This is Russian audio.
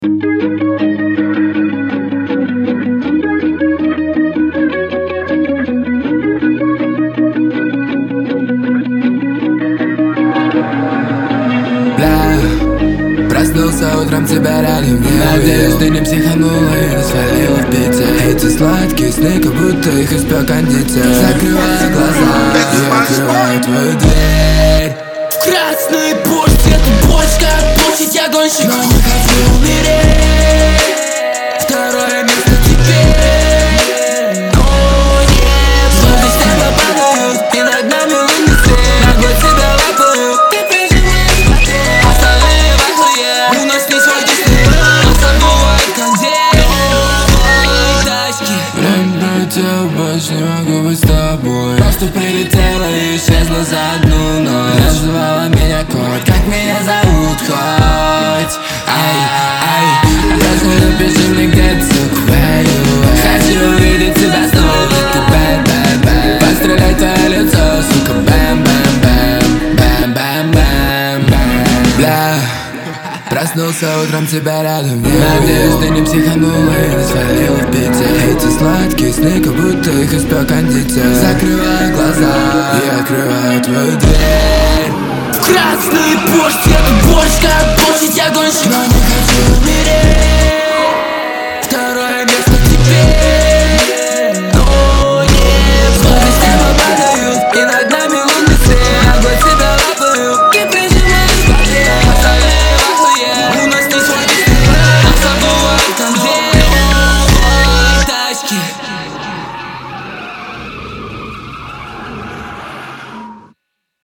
Проснулся утром, тебя рядом не увидел. Надеюсь, ты не психанула и не свалила в Питер. Эти сладкие сны, как будто их испек кондитер. Закрываю глаза и открываю твою дверь. В красный пусть, это больше как площадь, я гонщик, но не хочу умереть. Второе место теперь. О, нет, словно с неба падают, и над нами лунный свет. Нагло тебя лапаю, ты прижимаешь пакет. Остальные вахлые, у нас не свой Дисней, но забывает кондей. Тачки. Время тебя больше не могу быть с тобой. Просто прилетела и исчезла за одну ночь. Называла меня кот, как меня зовут хоть. Ай, даже напиши мне, где ты, сука, where you at. Хочу увидеть тебя снова, ты бэм-бэм-бэм. Пострелять твое лицо, сука, бэм-бэм-бэм. Бэм-бэм-бэм. Бля, проснулся утром, тебя рядом не увидел. Надеюсь, ты не психанула и не свалила в Питер. Эти сладкие сны, как будто их испек кондитер. Закрываю глаза и открываю твою дверь. в красный пусть.